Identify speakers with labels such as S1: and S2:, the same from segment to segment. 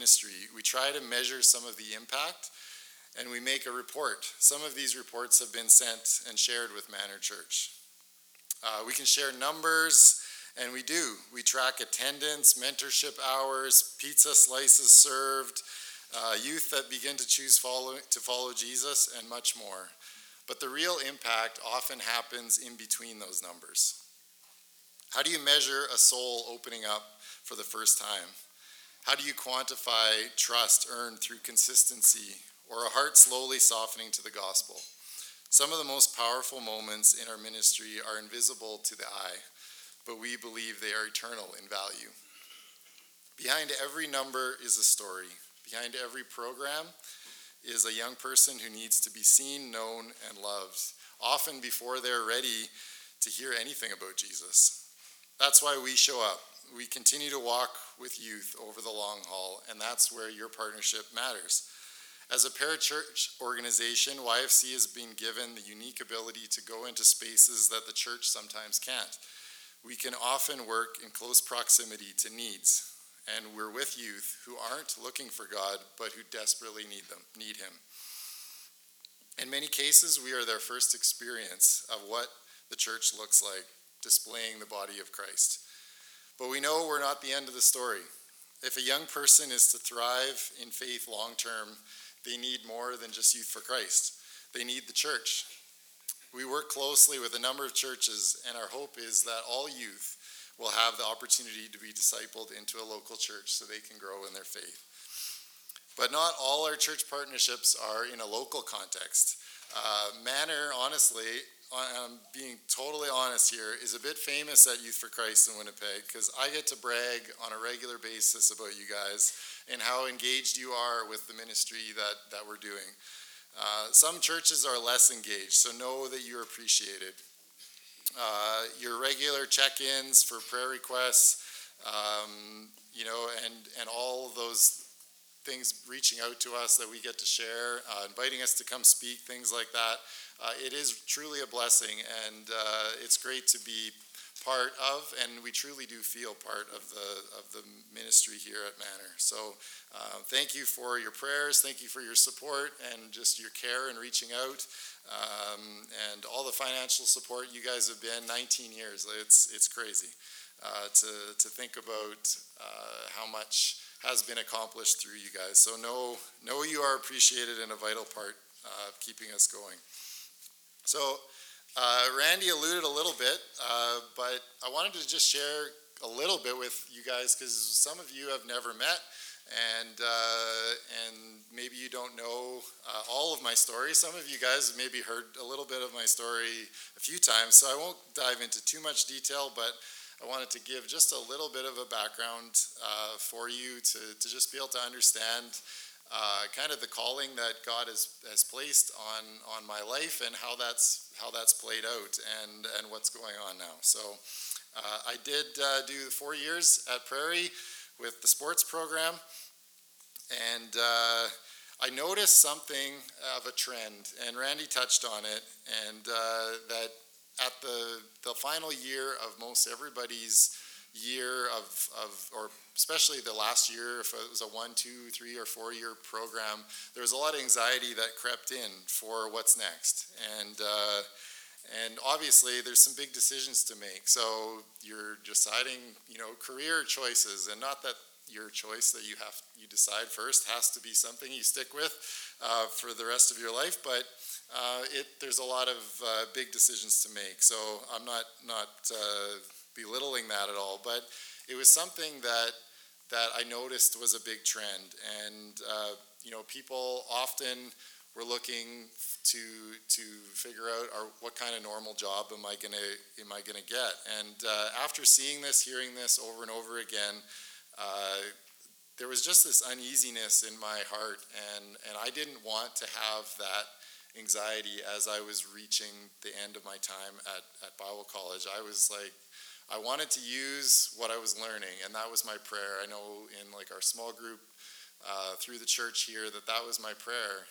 S1: ministry. We try to measure some of the impact, and we make a report. Some of these reports have been sent and shared with Manor Church. We can share numbers, and we do. We track attendance, mentorship hours, pizza slices served, youth that begin to choose to follow Jesus, and much more. But the real impact often happens in between those numbers. How do you measure a soul opening up for the first time? How do you quantify trust earned through consistency, or a heart slowly softening to the gospel? Some of the most powerful moments in our ministry are invisible to the eye, but we believe they are eternal in value. Behind every number is a story. Behind every program is a young person who needs to be seen, known, and loved, often before they're ready to hear anything about Jesus. That's why we show up. We continue to walk with youth over the long haul, and that's where your partnership matters. As a parachurch organization, YFC has been given the unique ability to go into spaces that the church sometimes can't. We can often work in close proximity to needs, and we're with youth who aren't looking for God, but who desperately need him. In many cases, we are their first experience of what the church looks like, displaying the body of Christ. But we know we're not the end of the story. If a young person is to thrive in faith long term, they need more than just Youth for Christ. They need the church. We work closely with a number of churches, and our hope is that all youth will have the opportunity to be discipled into a local church so they can grow in their faith. But not all our church partnerships are in a local context. Manor, honestly, I'm being totally honest here, is a bit famous at Youth for Christ in Winnipeg, because I get to brag on a regular basis about you guys and how engaged you are with the ministry that we're doing. Some churches are less engaged, so know that you're appreciated. Your regular check-ins for prayer requests, and all of those things reaching out to us that we get to share, inviting us to come speak, things like that. It is truly a blessing, and it's great to be part of, and we truly do feel part of the ministry here at Manor. So thank you for your prayers, thank you for your support, and just your care in reaching out, and all the financial support you guys have been. 19 years, it's crazy to think about how much has been accomplished through you guys. So know you are appreciated and a vital part of keeping us going. So Randy alluded a little bit, but I wanted to just share a little bit with you guys, because some of you have never met, and maybe you don't know all of my story. Some of you guys have maybe heard a little bit of my story a few times, so I won't dive into too much detail, but I wanted to give just a little bit of a background for you to just be able to understand kind of the calling that God has placed on my life, and how that's played out, and what's going on now. So I did do 4 years at Prairie with the sports program, and I noticed something of a trend, and Randy touched on it, and that at the final year of most everybody's year or especially the last year, if it was a 1, 2, 3, or 4 year program, there was a lot of anxiety that crept in for what's next. And obviously there's some big decisions to make. So you're deciding, career choices, and not that your choice that you decide first has to be something you stick with for the rest of your life, but there's a lot of big decisions to make. So I'm not belittling that at all, but it was something that I noticed was a big trend, and people often were looking to figure out what kind of normal job am I gonna get, and after seeing this, hearing this over and over again, there was just this uneasiness in my heart, and I didn't want to have that anxiety as I was reaching the end of my time at Bible college. I was like, I wanted to use what I was learning, and that was my prayer. I know in our small group through the church here that was my prayer,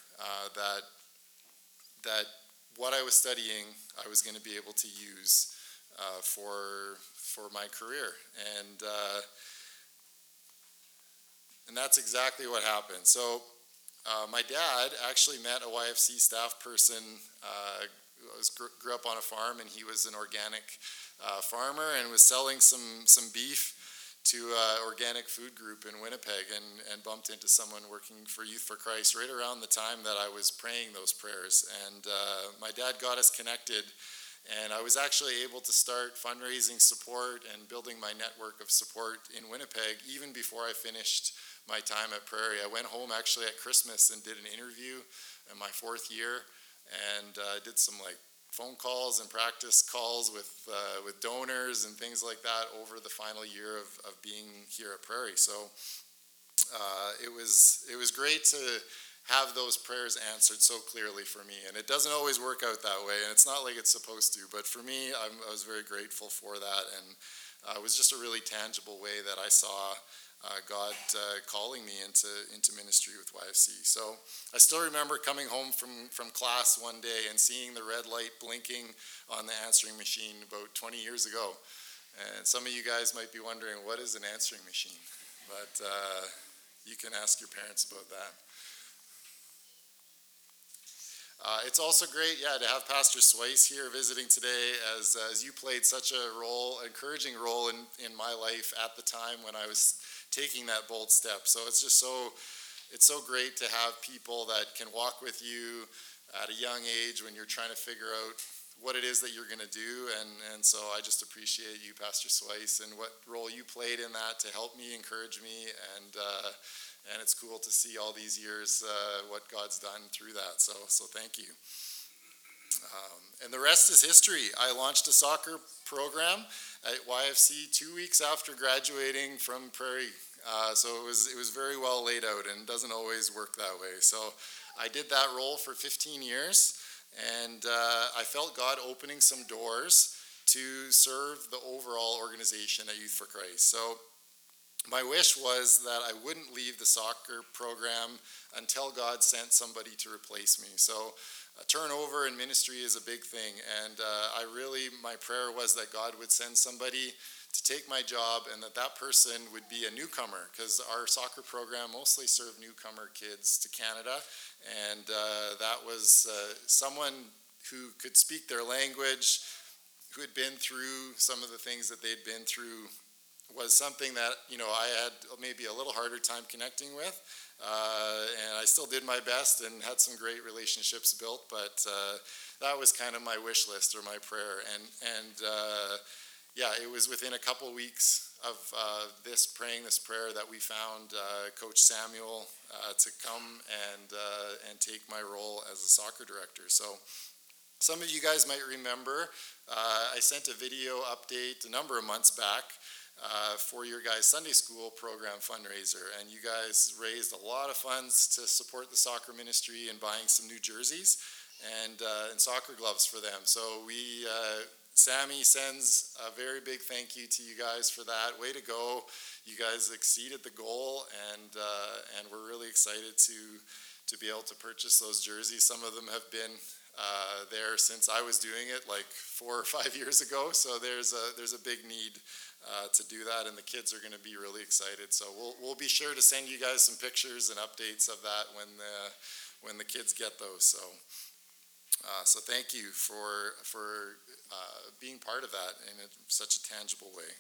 S1: that what I was studying I was going to be able to use for my career, And that's exactly what happened. So my dad actually met a YFC staff person, grew up on a farm, and he was an organic farmer and was selling some beef to an organic food group in Winnipeg, and bumped into someone working for Youth for Christ right around the time that I was praying those prayers. And my dad got us connected, and I was actually able to start fundraising support and building my network of support in Winnipeg even before I finished my time at Prairie. I went home actually at Christmas and did an interview in my 4th year, and did some phone calls and practice calls with donors and things like that over the final year of being here at Prairie. So it was great to have those prayers answered so clearly for me. And it doesn't always work out that way, and it's not like it's supposed to, but for me, I was very grateful for that, and it was just a really tangible way that I saw God calling me into ministry with YFC. So I still remember coming home from class one day and seeing the red light blinking on the answering machine about 20 years ago. And some of you guys might be wondering, what is an answering machine? But you can ask your parents about that. It's also great, to have Pastor Swice here visiting today, as you played such a encouraging role in my life at the time when I was taking that bold step. So it's so great to have people that can walk with you at a young age when you're trying to figure out what it is that you're going to do. And so I just appreciate you, Pastor Swice, and what role you played in that to help me, encourage me, and it's cool to see all these years what God's done through that. So thank you. And the rest is history. I launched a soccer program at YFC 2 weeks after graduating from Prairie. So it was very well laid out, and doesn't always work that way. So I did that role for 15 years, and I felt God opening some doors to serve the overall organization at Youth for Christ. So my wish was that I wouldn't leave the soccer program until God sent somebody to replace me. So turnover in ministry is a big thing, and my prayer was that God would send somebody to take my job, and that person would be a newcomer, because our soccer program mostly served newcomer kids to Canada, and that was someone who could speak their language, who had been through some of the things that they'd been through, was something that I had maybe a little harder time connecting with, and I still did my best and had some great relationships built, but that was kind of my wish list or my prayer. And it was within a couple weeks of praying this prayer that we found Coach Samuel to come and take my role as a soccer director. So some of you guys might remember I sent a video update a number of months back for your guys' Sunday school program fundraiser, and you guys raised a lot of funds to support the soccer ministry and buying some new jerseys and soccer gloves for them. So Sammy sends a very big thank you to you guys for that. Way to go! You guys exceeded the goal, and we're really excited to be able to purchase those jerseys. Some of them have been there since I was doing it, like 4 or 5 years ago. So there's a big need to do that, and the kids are going to be really excited. So we'll be sure to send you guys some pictures and updates of that when the kids get those. So thank you for being part of that in such a tangible way.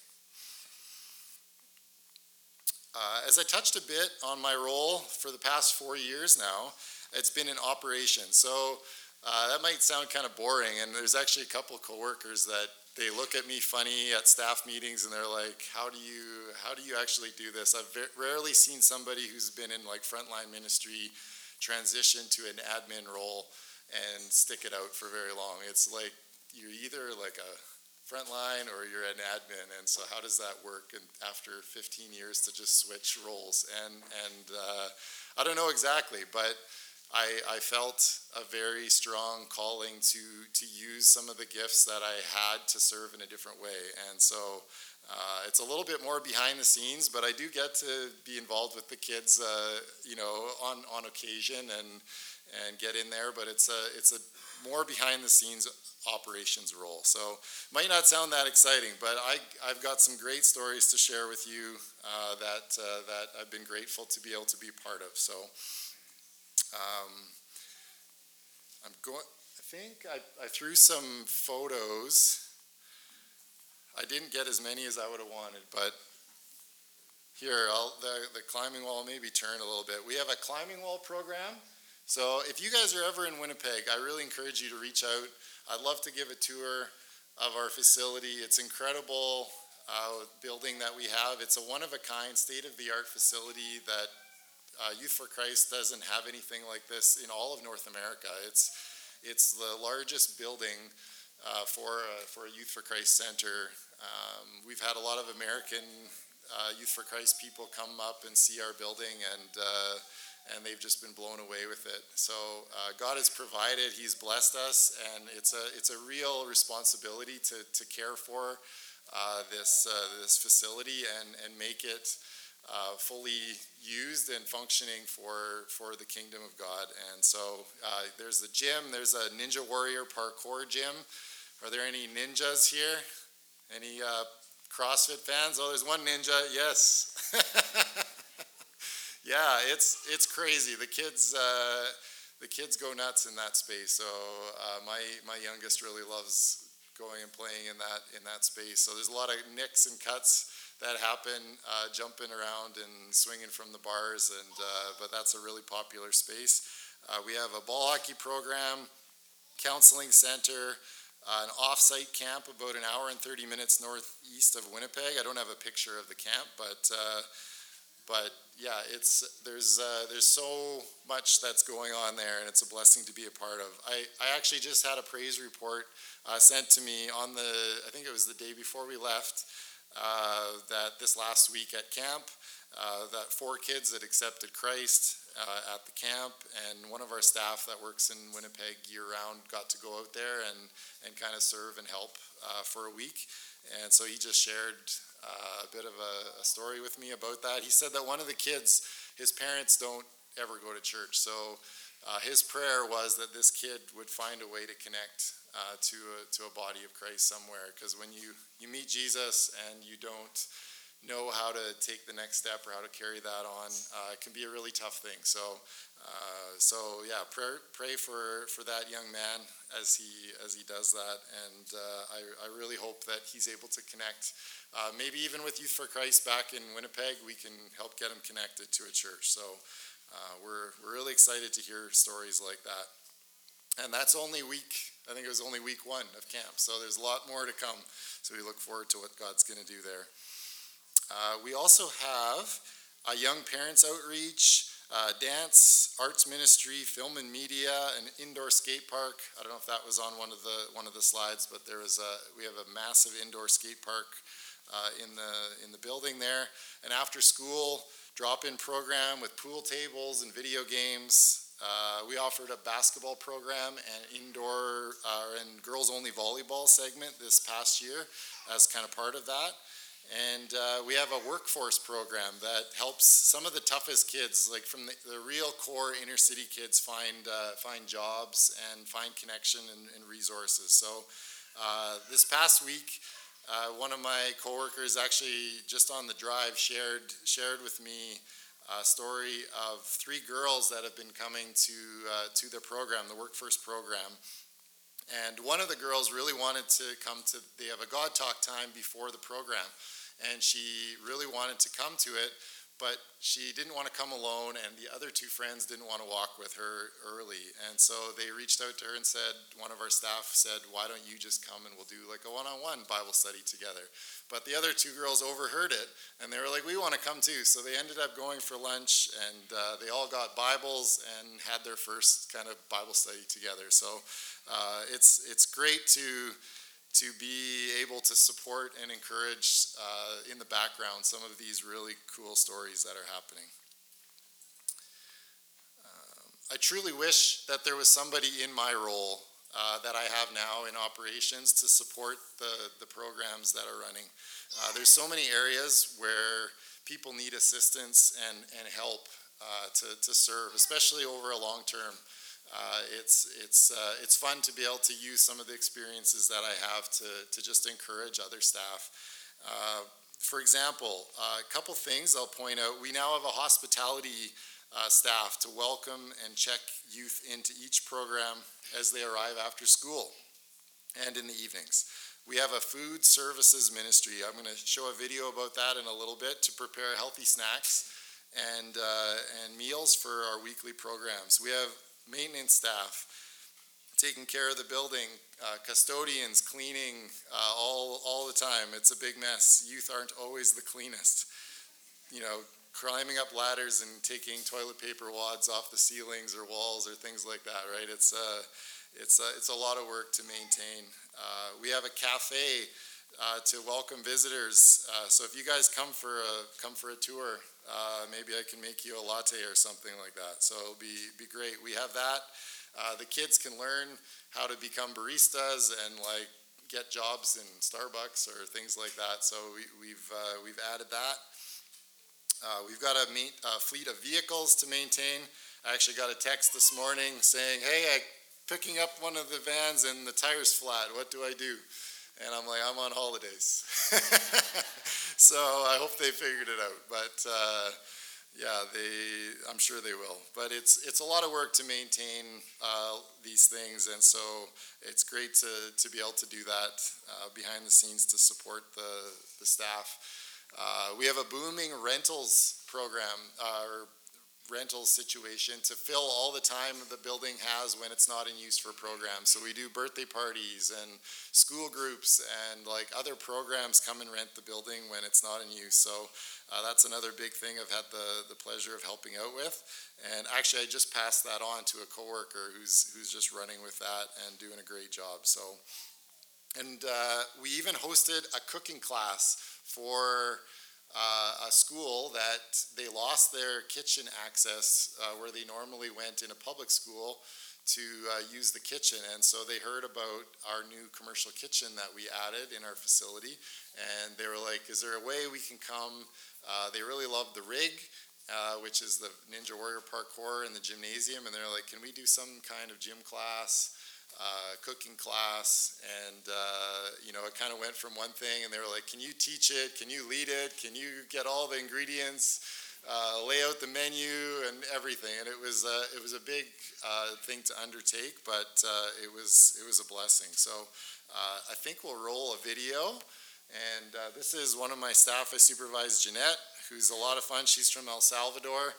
S1: As I touched a bit on my role for the past 4 years now, it's been in operation. So that might sound kind of boring, and there's actually a couple coworkers that they look at me funny at staff meetings, and they're like, how do you actually do this? I've rarely seen somebody who's been in frontline ministry transition to an admin role and stick it out for very long. It's like you're either like a frontline or you're an admin, and so how does that work? And after 15 years to just switch roles, and I don't know exactly, but I felt a very strong calling to use some of the gifts that I had to serve in a different way. And so it's a little bit more behind the scenes, but I do get to be involved with the kids, on occasion and get in there. But it's a more behind the scenes operations role. So might not sound that exciting, but I've got some great stories to share with you that I've been grateful to be able to be a part of. So I think I threw some photos. I didn't get as many as I would have wanted, but here, the climbing wall maybe turn a little bit. We have a climbing wall program. So if you guys are ever in Winnipeg, I really encourage you to reach out. I'd love to give a tour of our facility. It's incredible building that we have. It's a one-of-a-kind, state-of-the-art facility that Youth for Christ doesn't have anything like this in all of North America. It's the largest building for a Youth for Christ center. We've had a lot of American Youth for Christ people come up and see our building, and they've just been blown away with it. So God has provided, He's blessed us, and it's a real responsibility to care for this facility and make it fully used and functioning for the kingdom of God. And so there's a gym, there's a Ninja Warrior parkour gym. Are there any ninjas here? Any CrossFit fans? Oh, there's one ninja, yes. Yeah, it's crazy. The kids go nuts in that space. So my youngest really loves going and playing in that space. So there's a lot of nicks and cuts that happen, jumping around and swinging from the bars, but that's a really popular space. We have a ball hockey program, counseling center, an off-site camp about an hour and 30 minutes northeast of Winnipeg. I don't have a picture of the camp, but yeah, there's so much that's going on there, and it's a blessing to be a part of. I actually just had a praise report sent to me I think it was the day before we left, that this last week at camp, that 4 kids had accepted Christ at the camp, and one of our staff that works in Winnipeg year-round got to go out there and kind of serve and help for a week. And so he just shared a bit of a story with me about that. He said that one of the kids, his parents don't ever go to church, so his prayer was that this kid would find a way to connect to a body of Christ somewhere, because when you meet Jesus and you don't know how to take the next step or how to carry that on, it can be a really tough thing. So yeah, pray for that young man as he does that, and I really hope that he's able to connect, maybe even with Youth for Christ back in Winnipeg. We can help get him connected to a church. So we're really excited to hear stories like that. And that's only I think it was only week 1 of camp, so there's a lot more to come. So we look forward to what God's going to do there. We also have a young parents outreach, dance, arts ministry, film and media, an indoor skate park. I don't know if that was on one of the slides, but we have a massive indoor skate park in the building there. An after school drop-in program with pool tables and video games. We offered a basketball program and indoor and girls-only volleyball segment this past year as kind of part of that. And we have a workforce program that helps some of the toughest kids, like from the real core inner city kids, find jobs and find connection and resources. So this past week, one of my coworkers actually just on the drive shared with me a story of 3 girls that have been coming to their program, the Workforce program. And one of the girls really wanted to they have a God Talk time before the program. And she really wanted to come to it, but she didn't want to come alone, and the other 2 friends didn't want to walk with her early. And so they reached out to her and said, one of our staff said, why don't you just come and we'll do like a one-on-one Bible study together. But the other 2 girls overheard it, and they were like, we want to come too. So they ended up going for lunch, and they all got Bibles and had their first kind of Bible study together. So it's great to be able to support and encourage in the background some of these really cool stories that are happening. I truly wish that there was somebody in my role that I have now in operations to support the programs that are running. There's so many areas where people need assistance and help to serve, especially over a long term. It's fun to be able to use some of the experiences that I have to just encourage other staff. For example, a couple things I'll point out. We now have a hospitality staff to welcome and check youth into each program as they arrive after school and in the evenings. We have a food services ministry. I'm going to show a video about that in a little bit to prepare healthy snacks and meals for our weekly programs. We have maintenance staff taking care of the building, custodians cleaning all the time. It's a big mess. Youth aren't always the cleanest. You know, climbing up ladders and taking toilet paper wads off the ceilings or walls or things like that, right? It's a lot of work to maintain. We have a cafe to welcome visitors. So if you guys come for a tour, maybe I can make you a latte or something like that. So it'll be great. We have that. The kids can learn how to become baristas and like get jobs in Starbucks or things like that. So we've added that. We've got a fleet of vehicles to maintain. I actually got a text this morning saying, "Hey, I'm picking up one of the vans and the tire's flat. What do I do?" And I'm like, "I'm on holidays." So I hope they figured it out. But yeah, I'm sure they will. But it's a lot of work to maintain these things, and so it's great to be able to do that behind the scenes to support the staff. We have a booming rentals program, or rentals situation to fill all the time the building has when it's not in use for programs. So we do birthday parties and school groups and like other programs come and rent the building when it's not in use. So that's another big thing I've had the pleasure of helping out with. And actually I just passed that on to a coworker who's just running with that and doing a great job. So, and we even hosted a cooking class for a school that they lost their kitchen access where they normally went in a public school to use the kitchen, and so they heard about our new commercial kitchen that we added in our facility, and they were like, "Is there a way we can come?" They really loved the rig, which is the Ninja Warrior Parkour in the gymnasium, and they're like, "Can we do some kind of gym class, cooking class?" And you know, it kind of went from one thing, and they were like, "Can you teach it? Can you lead it? Can you get all the ingredients, lay out the menu and everything?" And it was a big thing to undertake, but it was a blessing. So I think we'll roll a video, and this is one of my staff I supervise, Jeanette, who's a lot of fun. She's from El Salvador,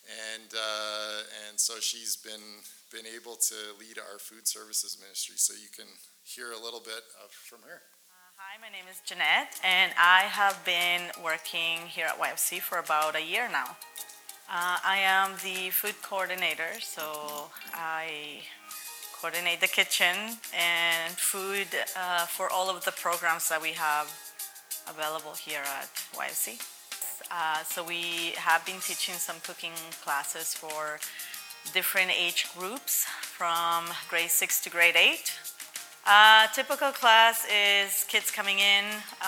S1: and so she's been able to lead our food services ministry, so you can hear a little bit from her.
S2: Hi, my name is Jeanette, and I have been working here at YFC for about a year now. I am the food coordinator, so I coordinate the kitchen and food for all of the programs that we have available here at YFC. So we have been teaching some cooking classes for different age groups from grade 6 to grade 8. Typical class is kids coming in,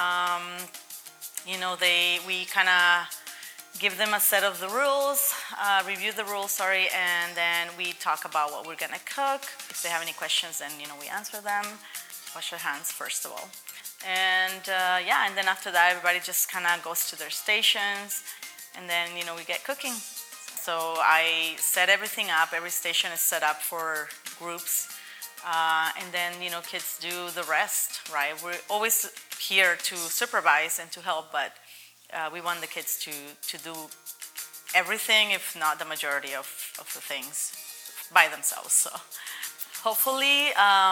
S2: we kind of give them a set of the rules, review the rules, and then we talk about what we're gonna cook. If they have any questions, then, we answer them. Wash your hands, first of all. And and then after that, everybody just kind of goes to their stations, and then, we get cooking. So I set everything up. Every station is set up for groups. And then, kids do the rest, right? We're always here to supervise and to help, but we want the kids to do everything, if not the majority of the things by themselves. So hopefully,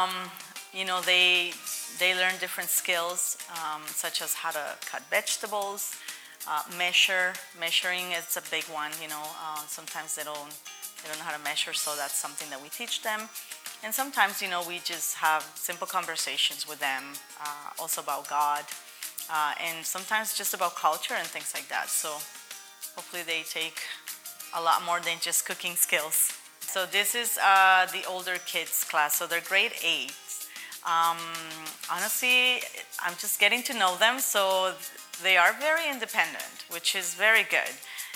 S2: they learn different skills, such as how to cut vegetables, measuring is a big one. Sometimes they don't know how to measure, so that's something that we teach them. And sometimes, we just have simple conversations with them, also about God, and sometimes just about culture and things like that. So hopefully they take a lot more than just cooking skills. So this is the older kids class, so they're grade 8. Honestly, I'm just getting to know them, so they are very independent, which is very good.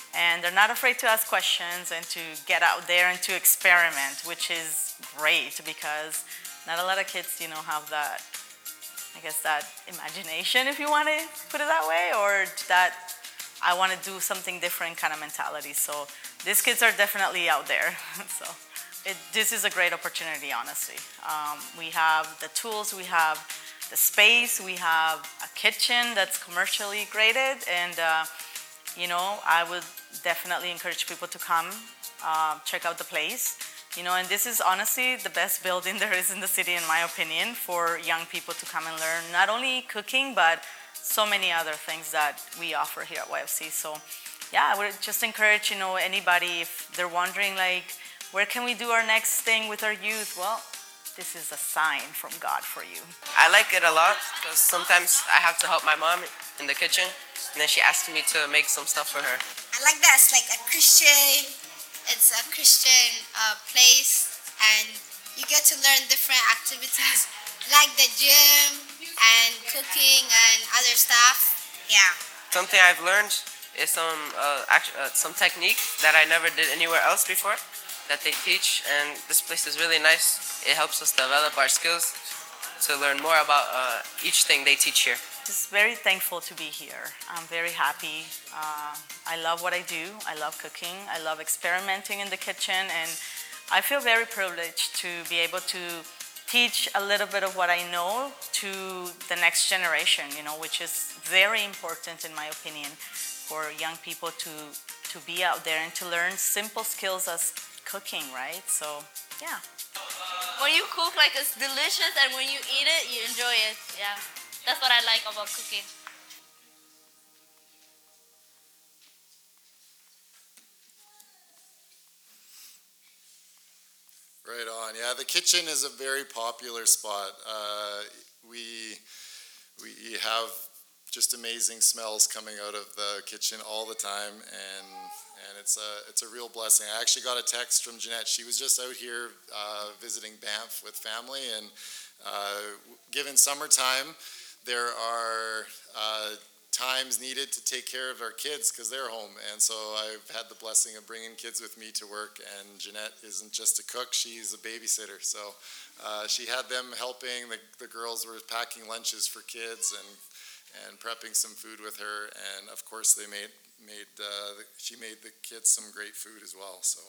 S2: And they're not afraid to ask questions and to get out there and to experiment, which is great because not a lot of kids, have that, I guess, that imagination, if you want to put it that way, or that I want to do something different kind of mentality. So these kids are definitely out there. So this is a great opportunity, honestly. We have the tools, we have the space, we have a kitchen that's commercially graded, and I would definitely encourage people to come check out the place. And this is honestly the best building there is in the city, in my opinion, for young people to come and learn not only cooking, but so many other things that we offer here at YFC. So, yeah, I would just encourage, anybody, if they're wondering, like, where can we do our next thing with our youth? Well, this is a sign from God for you.
S3: I like it a lot because sometimes I have to help my mom in the kitchen, and then she asks me to make some stuff for her.
S4: I like that it's like a Christian. It's a Christian place, and you get to learn different activities like the gym and cooking and other stuff. Yeah.
S3: Something I've learned is some technique that I never did anywhere else before that they teach, and this place is really nice. It helps us develop our skills to learn more about each thing they teach here.
S2: Just very thankful to be here. I'm very happy. I love what I do. I love cooking. I love experimenting in the kitchen, and I feel very privileged to be able to teach a little bit of what I know to the next generation, which is very important in my opinion for young people to be out there and to learn simple skills as cooking, right? So, yeah.
S5: When you cook, like, it's delicious, and when you eat it, you enjoy it. Yeah, that's what I like about cooking.
S1: Right on. Yeah, the kitchen is a very popular spot. We have just amazing smells coming out of the kitchen all the time, and it's a real blessing. I actually got a text from Jeanette. She was just out here visiting Banff with family, and given summertime, there are times needed to take care of our kids because they're home, and so I've had the blessing of bringing kids with me to work, and Jeanette isn't just a cook, she's a babysitter, so she had them helping. The girls were packing lunches for kids and prepping some food with her, and of course she made the kids some great food as well. So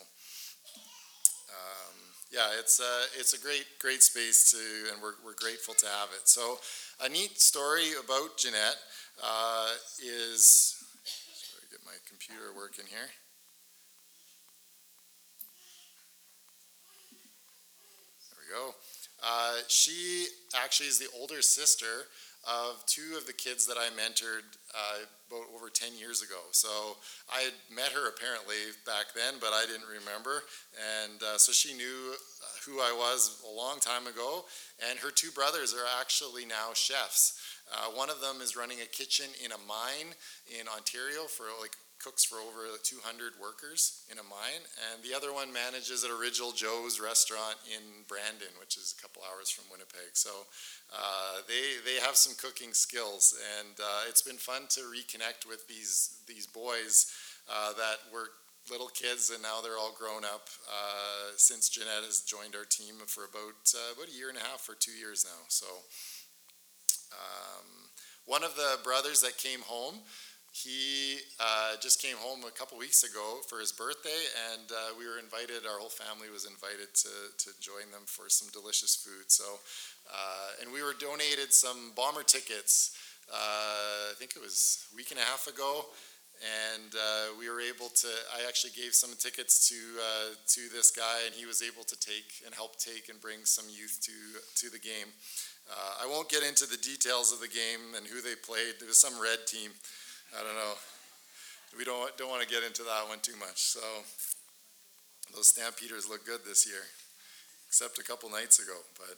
S1: yeah, it's a great space and we're grateful to have it. So a neat story about Jeanette is, sorry, get my computer working here. There we go. She actually is the older sister of two of the kids that I mentored about over 10 years ago. So I had met her apparently back then, but I didn't remember. And so she knew who I was a long time ago. And her two brothers are actually now chefs. One of them is running a kitchen in a mine in Ontario cooks for over 200 workers in a mine, and the other one manages at Original Joe's restaurant in Brandon, which is a couple hours from Winnipeg. So they have some cooking skills, and it's been fun to reconnect with these boys that were little kids, and now they're all grown up since Jeanette has joined our team for about a year and a half or 2 years now. So one of the brothers that came home, he just came home a couple weeks ago for his birthday, and we were invited, our whole family was invited to join them for some delicious food. So, and we were donated some bomber tickets, I think it was a week and a half ago, and we were able to, I actually gave some tickets to this guy, and he was able to help take and bring some youth to the game. I won't get into the details of the game and who they played. There was some red team. I don't know. We don't want to get into that one too much. So those Stampeders look good this year, except a couple nights ago. But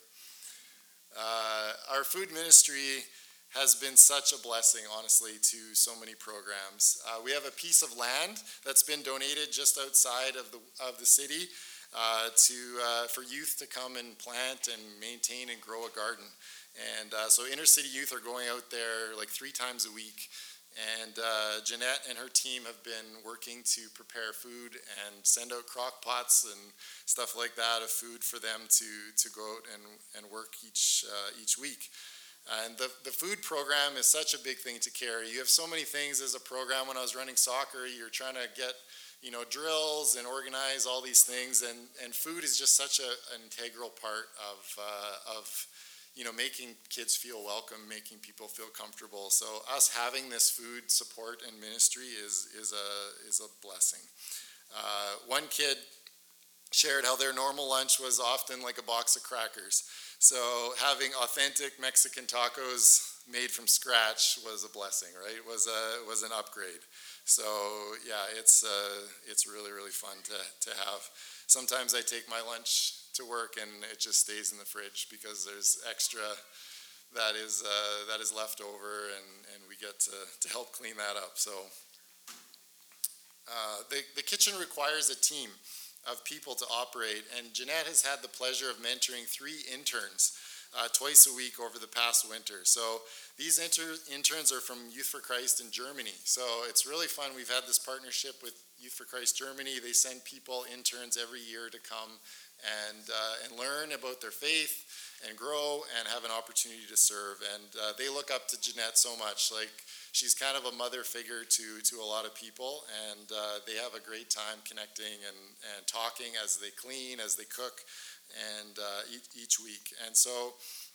S1: our food ministry has been such a blessing, honestly, to so many programs. We have a piece of land that's been donated just outside of the city for youth to come and plant and maintain and grow a garden. And so inner city youth are going out there like 3 times a week And Jeanette and her team have been working to prepare food and send out crock pots and stuff like that of food for them to go out and work each week. And the food program is such a big thing to carry. You have so many things as a program. When I was running soccer, you're trying to get drills and organize all these things, and food is just such an integral part of making kids feel welcome, making people feel comfortable. So us having this food support and ministry is a blessing. One kid shared how their normal lunch was often like a box of crackers. So having authentic Mexican tacos made from scratch was a blessing, right? It was an upgrade. So yeah, it's really, really fun to have. Sometimes I take my lunch to work and it just stays in the fridge because there's extra that is left over, and we get to help clean that up. So the kitchen requires a team of people to operate, and Jeanette has had the pleasure of mentoring 3 interns twice a week over the past winter. So these interns are from Youth for Christ in Germany. So it's really fun. We've had this partnership with Youth for Christ Germany. They send people, interns, every year to come and learn about their faith and grow and have an opportunity to serve. And they look up to Jeanette so much. Like, she's kind of a mother figure to a lot of people, and they have a great time connecting and talking as they clean, as they cook, and each week. And so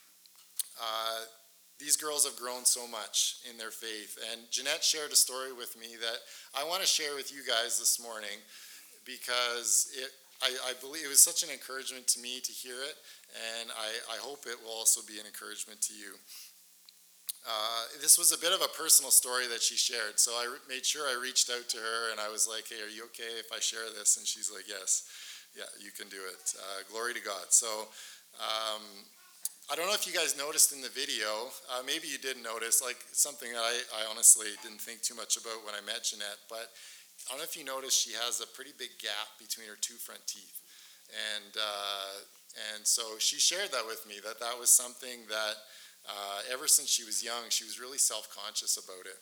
S1: these girls have grown so much in their faith. And Jeanette shared a story with me that I want to share with you guys this morning, because I believe it was such an encouragement to me to hear it, and I hope it will also be an encouragement to you. This was a bit of a personal story that she shared, so I made sure I reached out to her, and I was like, hey, are you okay if I share this? And she's like, yes, yeah, you can do it. Glory to God. So I don't know if you guys noticed in the video, maybe you did notice, like something that I honestly didn't think too much about when I met Jeanette, but I don't know if you noticed she has a pretty big gap between her 2 front teeth. And so she shared that with me, that was something that ever since she was young, she was really self-conscious about it.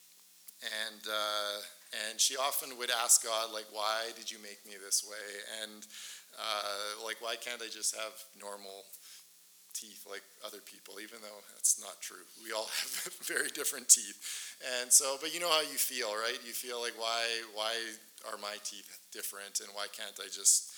S1: And she often would ask God, like, why did you make me this way? And like, why can't I just have normal teeth like other people, even though that's not true. We all have very different teeth. And so, but you know how you feel, right? You feel like, why are my teeth different, and why can't I just,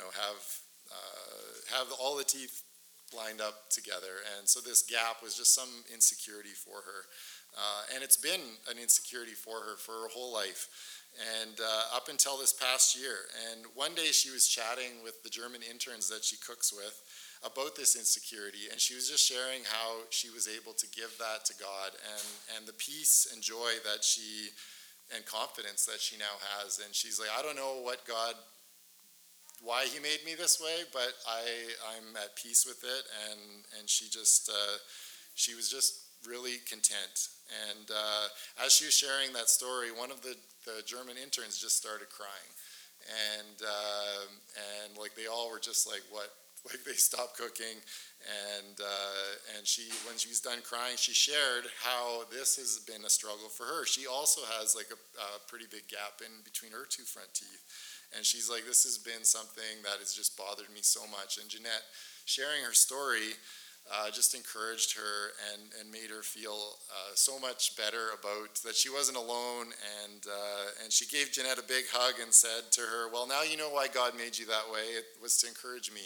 S1: have all the teeth lined up together? And so this gap was just some insecurity for her. And it's been an insecurity for her whole life. And up until this past year. And one day she was chatting with the German interns that she cooks with about this insecurity, and she was just sharing how she was able to give that to God, and the peace and joy that and confidence that she now has. And she's like, I don't know why he made me this way, but I'm at peace with it. And she was just really content. And as she was sharing that story, one of the German interns just started crying, and like they all were just like, what? Like they stopped cooking, and when she was done crying, she shared how this has been a struggle for her. She also has like a pretty big gap in between her 2 front teeth, and she's like, this has been something that has just bothered me so much. And Jeanette, sharing her story, just encouraged her and made her feel so much better about that she wasn't alone. And she gave Jeanette a big hug and said to her, well, now you know why God made you that way. It was to encourage me.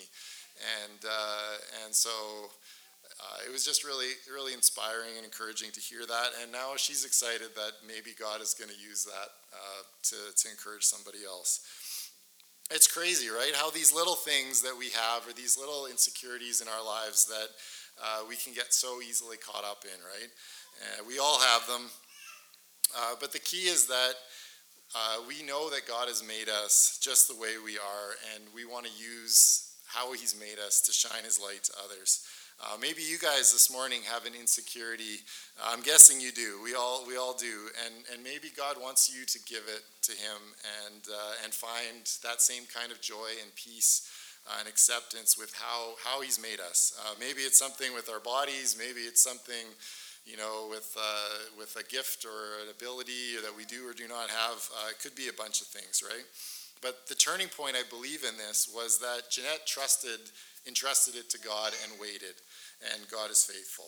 S1: And so it was just really, really inspiring and encouraging to hear that. And now she's excited that maybe God is going to use that to encourage somebody else. It's crazy, right? How these little things that we have, or these little insecurities in our lives that we can get so easily caught up in, right? We all have them. But the key is that we know that God has made us just the way we are, and we want to use how he's made us to shine his light to others. Maybe you guys this morning have an insecurity. I'm guessing you do. We all do. And maybe God wants you to give it to him and find that same kind of joy and peace and acceptance with how he's made us. Maybe it's something with our bodies. Maybe it's something with a gift or an ability that we do or do not have. It could be a bunch of things, right? But the turning point, I believe, in this was that Jeanette entrusted it to God and waited, and God is faithful.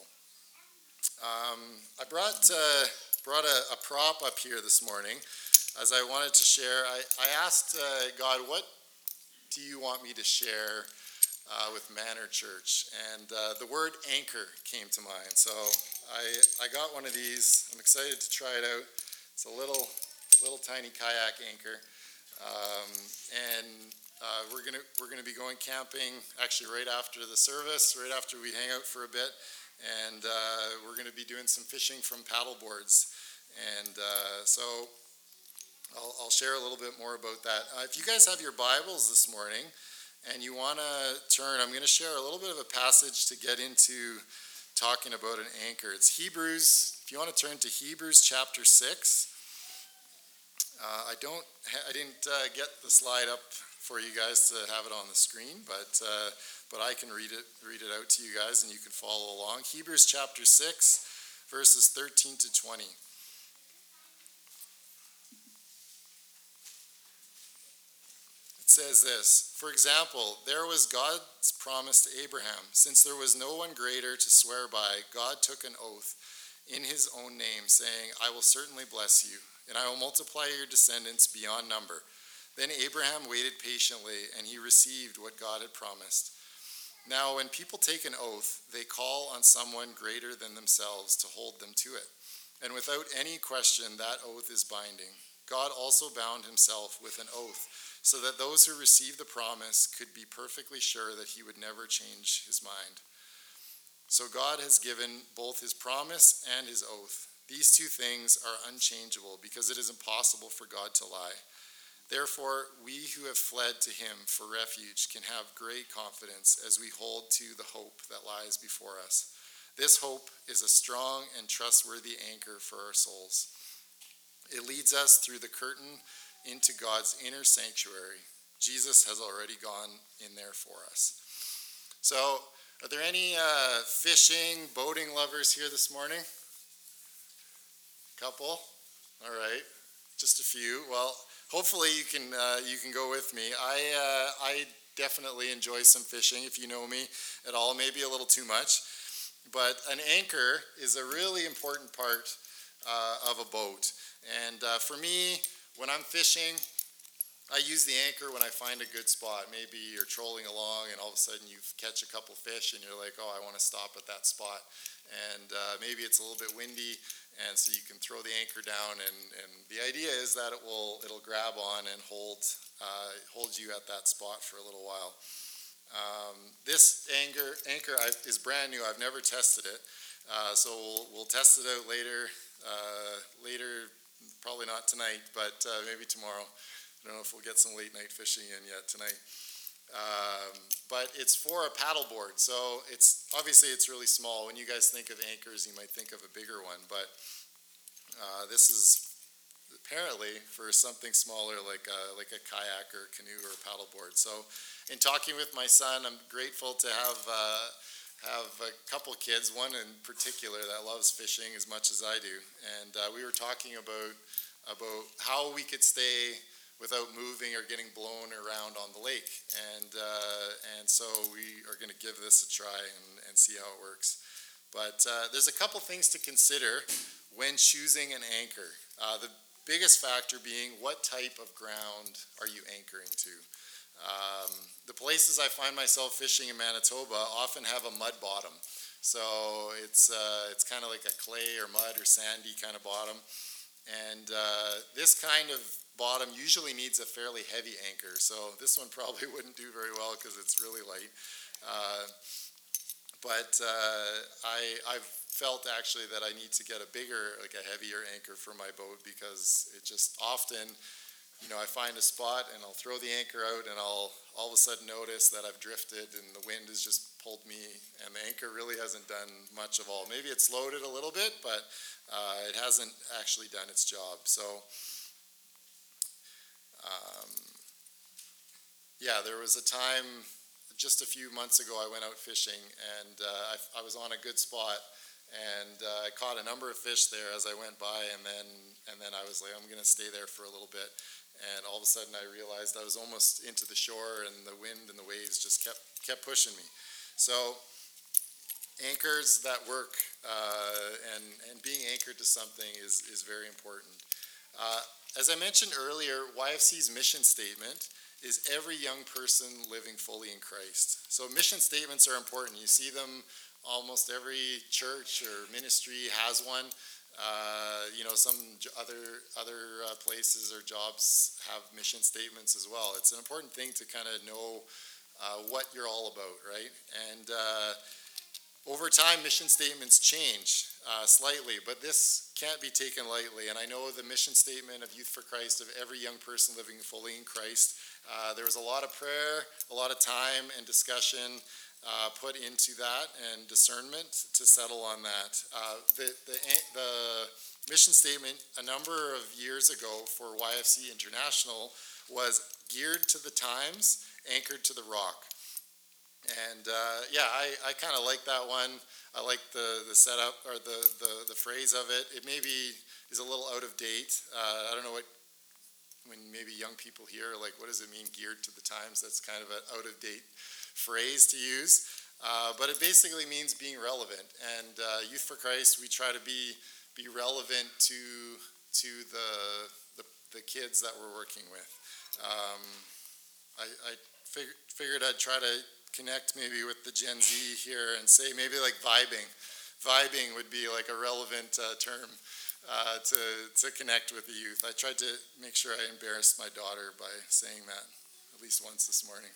S1: I brought a prop up here this morning as I wanted to share. I asked God, what do you want me to share with Manor Church? And the word anchor came to mind. So I got one of these. I'm excited to try it out. It's a little tiny kayak anchor. We're gonna be going camping actually right after the service, right after we hang out for a bit, and we're gonna be doing some fishing from paddle boards. And so I'll share a little bit more about that. If you guys have your Bibles this morning and you want to turn, I'm going to share a little bit of a passage to get into talking about an anchor. It's Hebrews. If you want to turn to Hebrews chapter 6. I didn't get the slide up for you guys to have it on the screen, but I can read it out to you guys and you can follow along. Hebrews chapter 6, verses 13 to 20. It says this: for example, there was God's promise to Abraham. Since there was no one greater to swear by, God took an oath in his own name, saying, I will certainly bless you, and I will multiply your descendants beyond number. Then Abraham waited patiently, and he received what God had promised. Now, when people take an oath, they call on someone greater than themselves to hold them to it. And without any question, that oath is binding. God also bound himself with an oath, so that those who receive the promise could be perfectly sure that he would never change his mind. So God has given both his promise and his oath. These two things are unchangeable because it is impossible for God to lie. Therefore, we who have fled to him for refuge can have great confidence as we hold to the hope that lies before us. This hope is a strong and trustworthy anchor for our souls. It leads us through the curtain into God's inner sanctuary. Jesus has already gone in there for us. So, are there any fishing, boating lovers here this morning? Couple? All right, just a few. Well, hopefully you can go with me. I definitely enjoy some fishing, if you know me at all, maybe a little too much. But an anchor is a really important part of a boat. And for me, when I'm fishing, I use the anchor when I find a good spot. Maybe you're trolling along and all of a sudden you catch a couple fish and you're like, oh, I want to stop at that spot. And maybe it's a little bit windy, and so you can throw the anchor down, and the idea is that it'll grab on and hold you at that spot for a little while. This anchor is brand new. I've never tested it, so we'll test it out later. Probably not tonight, but maybe tomorrow. I don't know if we'll get some late night fishing in yet tonight. But it's for a paddleboard, so it's really small. When you guys think of anchors, you might think of a bigger one, but this is apparently for something smaller, like a kayak or a canoe or a paddleboard. So, in talking with my son, I'm grateful to have a couple kids, one in particular that loves fishing as much as I do, and we were talking about how we could stay without moving or getting blown around on the lake, and so we are going to give this a try and see how it works. But there's a couple things to consider when choosing an anchor. The biggest factor being, what type of ground are you anchoring to? The places I find myself fishing in Manitoba often have a mud bottom, so it's kind of like a clay or mud or sandy kind of bottom, and this kind of bottom usually needs a fairly heavy anchor, so this one probably wouldn't do very well because it's really light. But I've felt actually that I need to get a bigger, like a heavier anchor for my boat, because it just often, I find a spot and I'll throw the anchor out and I'll all of a sudden notice that I've drifted and the wind has just pulled me and the anchor really hasn't done much of all. Maybe it's loaded a little bit, but it hasn't actually done its job. So there was a time just a few months ago I went out fishing, and I was on a good spot, And I caught a number of fish there as I went by, and then I was like, I'm going to stay there for a little bit. And all of a sudden I realized I was almost into the shore, and the wind and the waves just kept pushing me. So anchors that work, and being anchored to something is very important. As I mentioned earlier, YFC's mission statement is every young person living fully in Christ. So mission statements are important. You see them, almost every church or ministry has one. Some other places or jobs have mission statements as well. It's an important thing to kind of know what you're all about, right? And over time, mission statements change slightly, but this can't be taken lightly. And I know the mission statement of Youth for Christ, of every young person living fully in Christ, there was a lot of prayer, a lot of time and discussion put into that, and discernment to settle on that. The mission statement a number of years ago for YFC International was geared to the times, anchored to the rock. And I kind of like that one. I like the setup, or the phrase of it. It maybe is a little out of date. I don't know when maybe young people hear, like, what does it mean, geared to the times? That's kind of an out of date phrase to use. But it basically means being relevant. And Youth for Christ, we try to be relevant to the kids that we're working with. I figured I'd try to connect maybe with the Gen Z here and say maybe like vibing. Vibing would be like a relevant term to connect with the youth. I tried to make sure I embarrassed my daughter by saying that at least once this morning.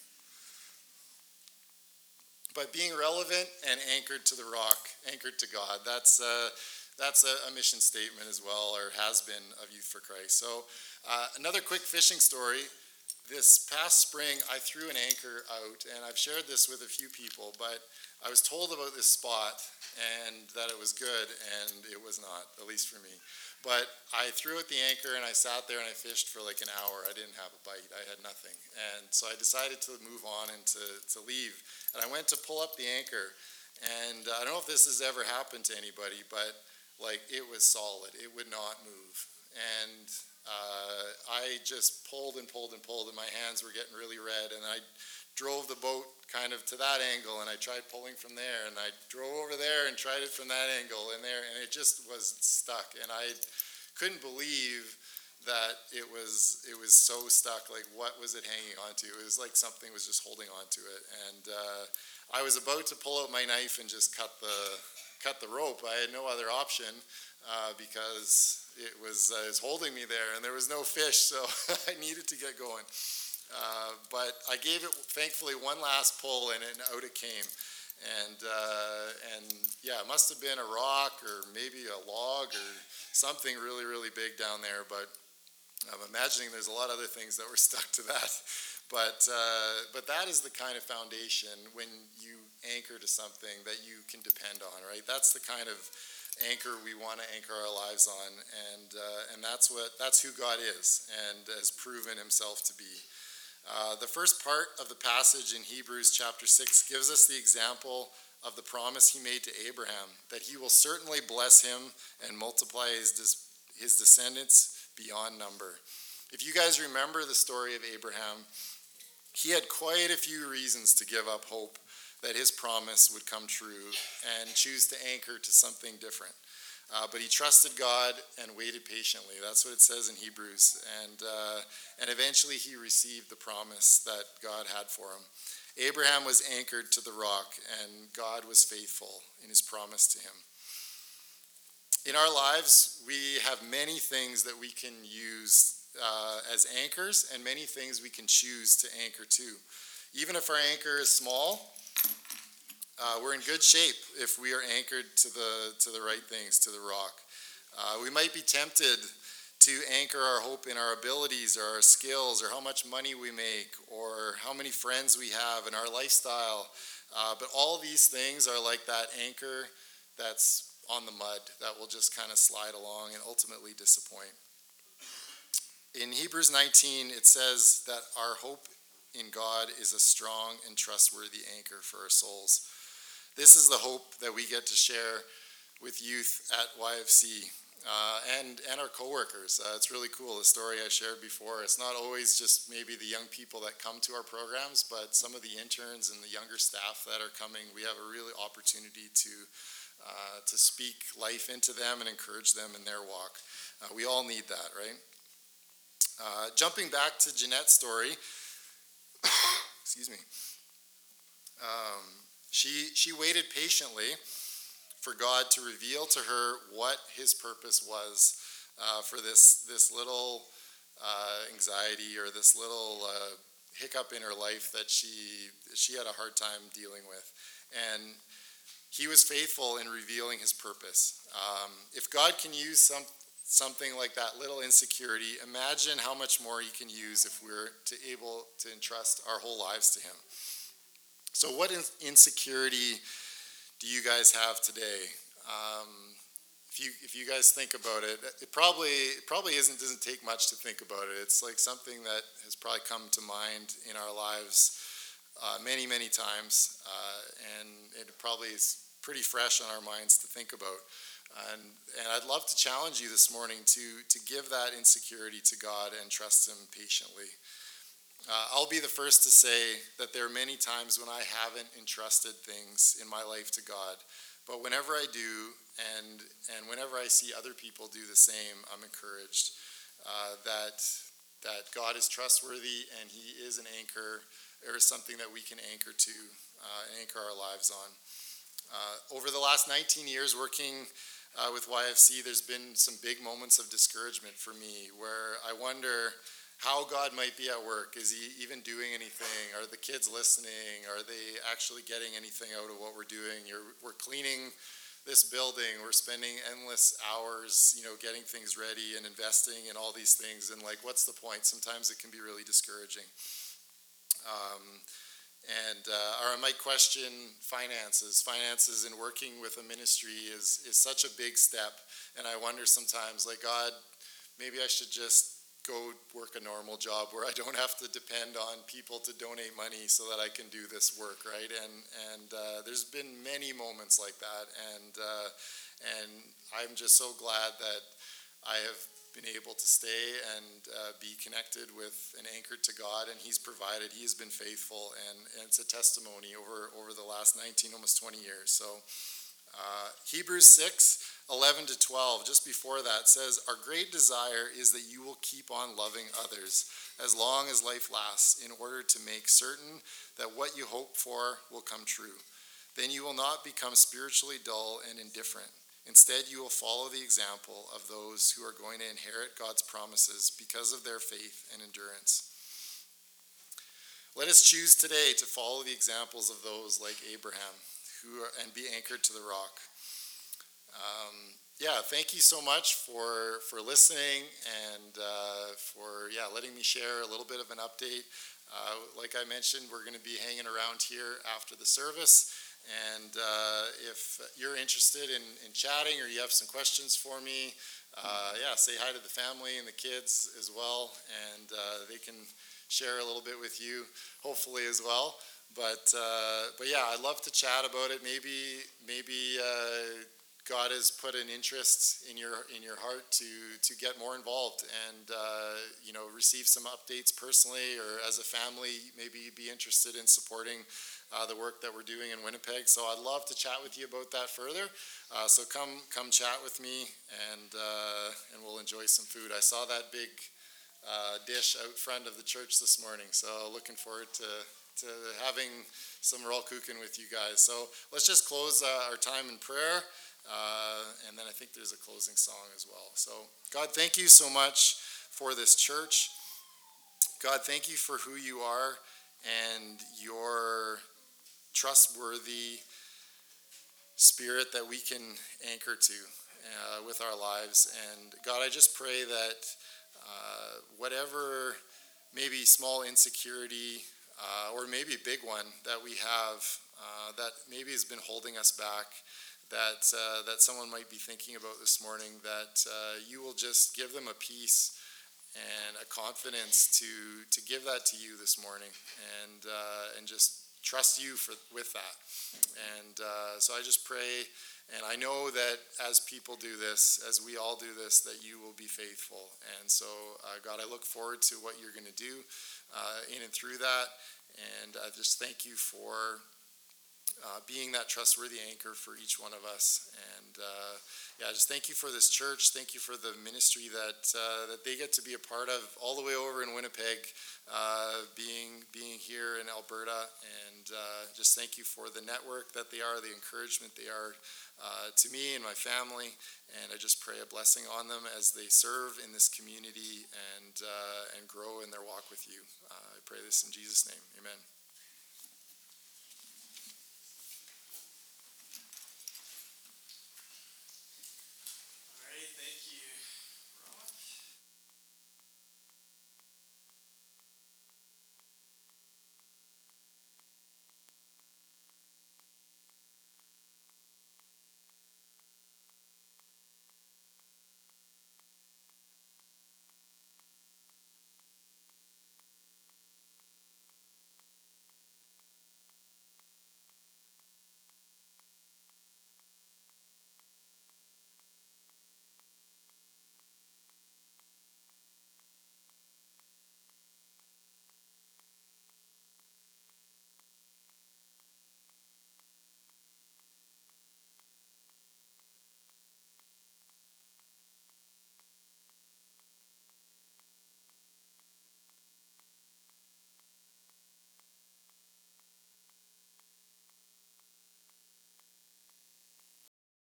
S1: But being relevant and anchored to the rock, anchored to God, that's a mission statement as well, or has been, of Youth for Christ. So another quick fishing story. This past spring, I threw an anchor out, and I've shared this with a few people, but I was told about this spot and that it was good, and it was not, at least for me. But I threw out the anchor, and I sat there and I fished for like an hour. I didn't have a bite. I had nothing. And so I decided to move on and to leave. And I went to pull up the anchor, and I don't know if this has ever happened to anybody, but like, it was solid. It would not move. And I just pulled and pulled and pulled, and my hands were getting really red, and I drove the boat kind of to that angle, and I tried pulling from there, and I drove over there and tried it from that angle and there, and it just was stuck. And I couldn't believe that it was so stuck. Like, what was it hanging onto? It was like something was just holding onto it. And I was about to pull out my knife and just cut the rope. I had no other option because it was holding me there, and there was no fish, so I needed to get going. But I gave it, thankfully, one last pull, and out it came. And yeah, it must have been a rock or maybe a log or something really, really big down there. But I'm imagining there's a lot of other things that were stuck to that. But that is the kind of foundation when you anchor to something that you can depend on, right? That's the kind of anchor we want to anchor our lives on, and that's who God is and has proven himself to be. The first part of the passage in Hebrews chapter 6 gives us the example of the promise he made to Abraham, that he will certainly bless him and multiply his descendants beyond number. If you guys remember the story of Abraham, he had quite a few reasons to give up hope that his promise would come true and choose to anchor to something different. But he trusted God and waited patiently. That's what it says in Hebrews. And eventually he received the promise that God had for him. Abraham was anchored to the rock, and God was faithful in his promise to him. In our lives, we have many things that we can use as anchors, and many things we can choose to anchor to. Even if our anchor is small, we're in good shape if we are anchored to the right things, to the rock. We might be tempted to anchor our hope in our abilities or our skills or how much money we make or how many friends we have in our lifestyle. But all these things are like that anchor that's on the mud that will just kind of slide along and ultimately disappoint. In Hebrews 19, it says that our hope in God is a strong and trustworthy anchor for our souls. This is the hope that we get to share with youth at YFC and our coworkers. It's really cool, the story I shared before. It's not always just maybe the young people that come to our programs, but some of the interns and the younger staff that are coming. We have a real opportunity to speak life into them and encourage them in their walk. We all need that, right? Jumping back to Jeanette's story, excuse me. She waited patiently for God to reveal to her what his purpose was for this little anxiety or this little hiccup in her life that she had a hard time dealing with. And he was faithful in revealing his purpose. If God can use something like that little insecurity, imagine how much more he can use if we're able to entrust our whole lives to him. So what insecurity do you guys have today? If you guys think about it, it probably doesn't take much to think about it. It's like something that has probably come to mind in our lives many times, and it probably is pretty fresh on our minds to think about. And I'd love to challenge you this morning to give that insecurity to God and trust him patiently. I'll be the first to say that there are many times when I haven't entrusted things in my life to God, but whenever I do, and whenever I see other people do the same, I'm encouraged that God is trustworthy and he is an anchor, or is something that we can anchor to, anchor our lives on. Over the last 19 years working with YFC, there's been some big moments of discouragement for me where I wonder how God might be at work. Is he even doing anything? Are the kids listening? Are they actually getting anything out of what we're doing? We're cleaning this building. We're spending endless hours, getting things ready and investing in all these things. And what's the point? Sometimes it can be really discouraging. Or I might question finances. Finances in working with a ministry is such a big step. And I wonder sometimes, God, maybe I should just go work a normal job where I don't have to depend on people to donate money so that I can do this work, right? And there's been many moments like that, and I'm just so glad that I have been able to stay and be connected with and anchored to God, and he's provided. He has been faithful, and it's a testimony over the last 19, almost 20 years. So Hebrews 6:11-12, just before that, says, "Our great desire is that you will keep on loving others as long as life lasts, in order to make certain that what you hope for will come true. Then you will not become spiritually dull and indifferent. Instead, you will follow the example of those who are going to inherit God's promises because of their faith and endurance." Let us choose today to follow the examples of those like Abraham and be anchored to the rock. Thank you so much for listening and for letting me share a little bit of an update. Like I mentioned, we're going to be hanging around here after the service, and if you're interested in chatting or you have some questions for me, say hi to the family and the kids as well, and they can share a little bit with you, hopefully as well. But I'd love to chat about it. Maybe God has put an interest in your heart to get more involved and receive some updates personally, or as a family, maybe be interested in supporting the work that we're doing in Winnipeg. So I'd love to chat with you about that further. So come chat with me, and we'll enjoy some food. I saw that big dish out front of the church this morning, so looking forward to having some rollkuchen with you guys. So let's just close our time in prayer, and then I think there's a closing song as well. So God, thank you so much for this church. God, thank you for who you are and your trustworthy spirit that we can anchor to with our lives. And God, I just pray that whatever maybe small insecurity or maybe a big one that we have that maybe has been holding us back, that someone might be thinking about this morning, that you will just give them a peace and a confidence to give that to you this morning, and just trust you with that. And so I just pray And I know that as people do this, as we all do this, that you will be faithful. And so, God, I look forward to what you're going to do in and through that. And I just thank you for being that trustworthy anchor for each one of us. And just thank you for this church. Thank you for the ministry that they get to be a part of all the way over in Winnipeg, being here in Alberta. And just thank you for the network that they are, the encouragement they are to me and my family. And I just pray a blessing on them as they serve in this community and grow in their walk with you. I pray this in Jesus' name. Amen.